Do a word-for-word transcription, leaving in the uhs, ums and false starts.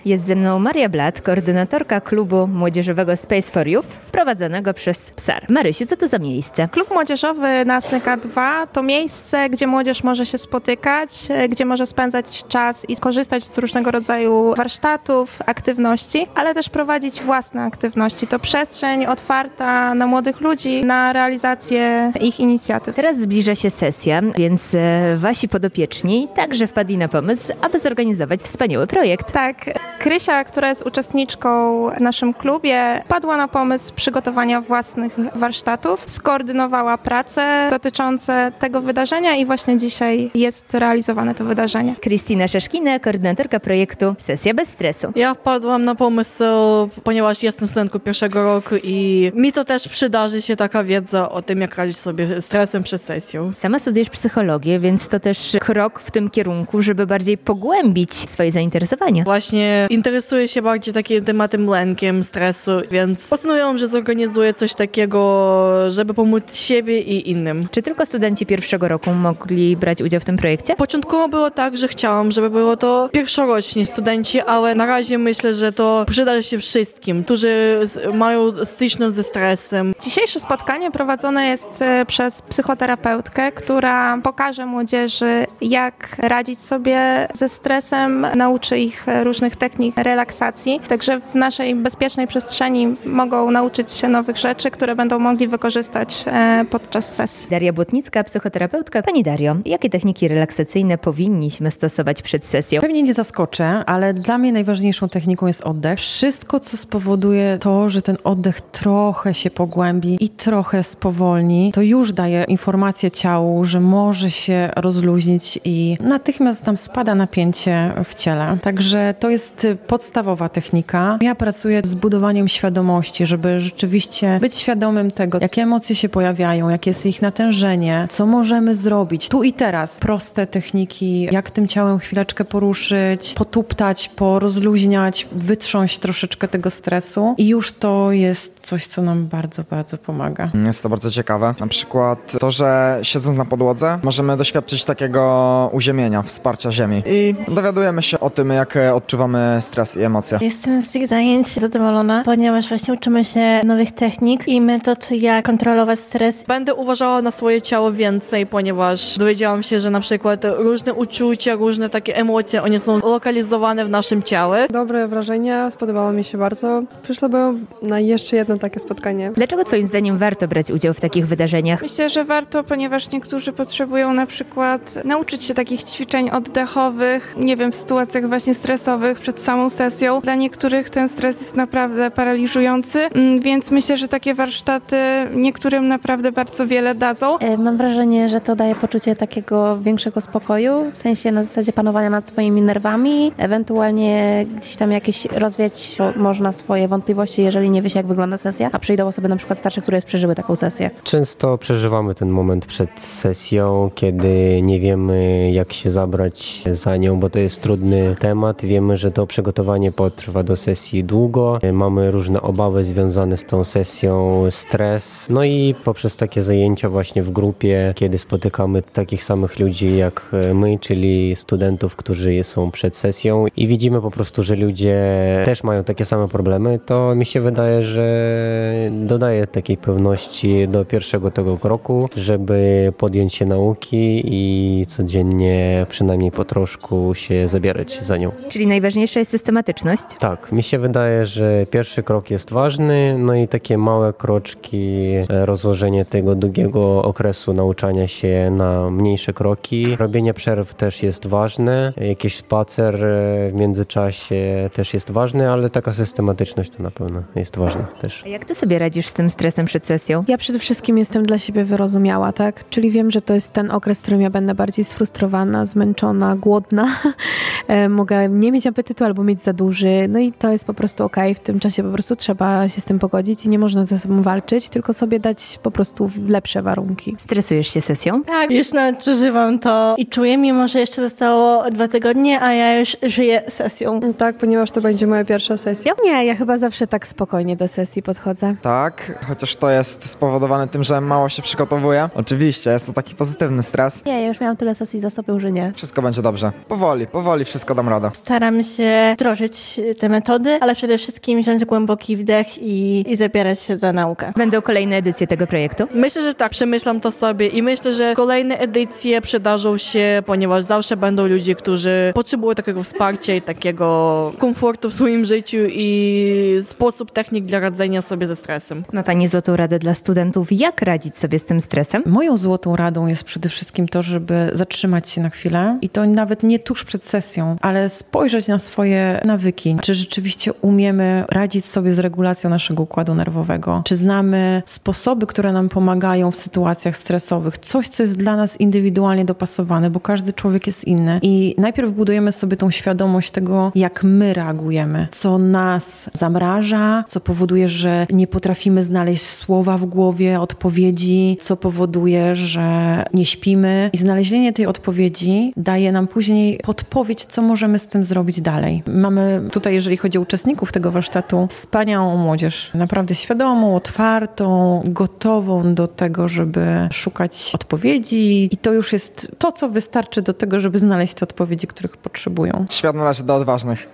Jest ze mną Maria Blat, koordynatorka klubu młodzieżowego Space for Youth, prowadzonego przez P S A R. Marysiu, co to za miejsce? Klub młodzieżowy na S N K dwa to miejsce, gdzie młodzież może się spotykać, gdzie może spędzać czas i korzystać z różnego rodzaju warsztatów, aktywności, ale też prowadzić własne aktywności. To przestrzeń otwarta na młodych ludzi, na realizację ich inicjatyw. Teraz zbliża się sesja, więc wasi podopieczni także wpadli na pomysł, aby zorganizować wspaniały projekt. Tak, Krysia, która jest uczestniczką w naszym klubie, padła na pomysł przygotowania własnych warsztatów, skoordynowała prace dotyczące tego wydarzenia i właśnie dzisiaj jest realizowane to wydarzenie. Krystyna Szaszkina, koordynatorka projektu Sesja bez stresu. Ja wpadłam na pomysł, ponieważ jestem studentką pierwszego roku i mi to też przydarzy się taka wiedza o tym, jak radzić sobie z stresem przed sesją. Sama studiujesz psychologię, więc to też krok w tym kierunku, żeby bardziej pogłębić swoje zainteresowania. Właśnie interesuję się bardziej takim tematem lękiem, stresu, więc postanowiłam, że zorganizuję coś takiego, żeby pomóc siebie i innym. Czy tylko studenci pierwszego roku mogli brać udział w tym projekcie? Początkowo było tak, że chciałam, żeby było to pierwszoroczni studenci, ale na razie myślę, że to przyda się wszystkim, którzy mają styczność ze stresem. Dzisiejsze spotkanie prowadzone jest przez psychoterapeutkę, która pokaże młodzieży, jak radzić sobie ze stresem, nauczy ich różnych technik relaksacji. Także w naszej bezpiecznej przestrzeni mogą nauczyć się nowych rzeczy, które będą mogli wykorzystać podczas sesji. Daria Błotnicka, psychoterapeutka. Pani Dario, jakie techniki relaksacyjne powinniśmy stosować przed sesją? Pewnie nie zaskoczę, ale dla mnie najważniejszą techniką jest oddech. Wszystko, co spowoduje to, że ten oddech trochę się pogłębi i trochę spowolni, to już daje informację ciału, że może się rozluźnić i natychmiast tam spada napięcie w ciele. Także to jest podstawowa technika. Ja pracuję z budowaniem świadomości, żeby rzeczywiście być świadomym tego, jakie emocje się pojawiają, jakie jest ich natężenie, co możemy zrobić tu i teraz. Proste techniki, jak tym ciałem chwileczkę poruszyć, potuptać, porozluźniać, wytrząść troszeczkę tego stresu i już to jest coś, co nam bardzo, bardzo pomaga. Jest to bardzo ciekawe. Na przykład to, że siedząc na podłodze możemy doświadczyć takiego uziemienia, wsparcia ziemi i dowiadujemy się o tym, jak odczuwamy stres i emocje. Jestem z tych zajęć zadowolona, ponieważ właśnie uczymy się nowych technik i metod, jak kontrolować stres. Będę uważała na swoje ciało więcej, ponieważ dowiedziałam się, że na przykład różne uczucia, różne takie emocje, one są lokalizowane w naszym ciele. Dobre wrażenia, spodobało mi się bardzo. Przyszłabym na jeszcze jedno takie spotkanie. Dlaczego twoim zdaniem warto brać udział w takich wydarzeniach? Myślę, że warto, ponieważ niektórzy potrzebują na przykład nauczyć się takich ćwiczeń oddechowych, nie wiem, w sytuacjach właśnie stresowych przed samą sesją. Dla niektórych ten stres jest naprawdę paraliżujący, więc myślę, że takie warsztaty niektórym naprawdę bardzo wiele dadzą. Mam wrażenie, że to daje poczucie takiego większego spokoju, w sensie na zasadzie panowania nad swoimi nerwami, ewentualnie gdzieś tam jakieś rozwiać można swoje wątpliwości, jeżeli nie wie się, jak wygląda sesja, a przyjdą osoby na przykład starsze, które już przeżyły taką sesję. Często przeżywamy ten moment przed sesją, kiedy nie wiemy, jak się zabrać za nią, bo to jest trudny temat. Wiemy, że to przygotowanie potrwa do sesji długo. Mamy różne obawy związane z tą sesją, stres. No i poprzez takie zajęcia właśnie w grupie, kiedy spotykamy takich samych ludzi jak my, czyli studentów, którzy są przed sesją i widzimy po prostu, że ludzie też mają takie same problemy, to mi się wydaje, że dodaje takiej pewności do pierwszego tego kroku, żeby podjąć się nauki i codziennie przynajmniej po troszku się zabierać za nią. Czyli najważniejsza jest systematyczność? Tak, mi się wydaje, że pierwszy krok jest ważny, no i takie małe kroczki, rozłożenie tego długiego okresu nauczania się na mniejsze kroki. Robienie przerw też jest ważne, jakiś spacer w międzyczasie też jest ważny, ale taka systematyczność to na pewno jest ważna też. A jak ty sobie radzisz z tym stresem przed sesją? Ja przede wszystkim jestem dla siebie wyrozumiała, tak? Czyli wiem, że to jest ten okres, w którym ja będę bardziej sfrustrowana, zmęczona, głodna. Mogę nie mieć apetytu albo mieć za duży. No i to jest po prostu okej. W tym czasie po prostu trzeba się z tym pogodzić i nie można ze sobą walczyć, tylko sobie dać po prostu lepsze warunki. Stresujesz się sesją? Tak, już nawet przeżywam to i czuję, mimo że jeszcze zostało dwa tygodnie, a ja już żyję sesją. Tak, ponieważ to będzie moja pierwsza sesja. Nie, ja chyba zawsze tak spokojnie do sesji podchodzę. Tak, chociaż to jest spowodowane tym, że mało się przygotowuję. Oczywiście, jest to taki pozytywny stres. Nie, ja już miałam tyle sesji za sobą, że nie. Wszystko będzie dobrze. Powoli, powoli wszystko dam radę. Staram się sobie wdrożyć te metody, ale przede wszystkim wziąć głęboki wdech i, i zabierać się za naukę. Będą kolejne edycje tego projektu? Myślę, że tak, przemyślam to sobie i myślę, że kolejne edycje przydarzą się, ponieważ zawsze będą ludzie, którzy potrzebują takiego wsparcia i takiego komfortu w swoim życiu i sposób, technik dla radzenia sobie ze stresem. Ma Pani złotą radę dla studentów, jak radzić sobie z tym stresem? Moją złotą radą jest przede wszystkim to, żeby zatrzymać się na chwilę i to nawet nie tuż przed sesją, ale spojrzeć na swoje nawyki. Czy rzeczywiście umiemy radzić sobie z regulacją naszego układu nerwowego? Czy znamy sposoby, które nam pomagają w sytuacjach stresowych? Coś, co jest dla nas indywidualnie dopasowane, bo każdy człowiek jest inny. I najpierw budujemy sobie tą świadomość tego, jak my reagujemy, co nas zamraża, co powoduje, że nie potrafimy znaleźć słowa w głowie, odpowiedzi, co powoduje, że nie śpimy. I znalezienie tej odpowiedzi daje nam później podpowiedź, co możemy z tym zrobić dalej. Mamy tutaj, jeżeli chodzi o uczestników tego warsztatu, wspaniałą młodzież. Naprawdę świadomą, otwartą, gotową do tego, żeby szukać odpowiedzi. I to już jest to, co wystarczy do tego, żeby znaleźć te odpowiedzi, których potrzebują. Świat należy do odważnych.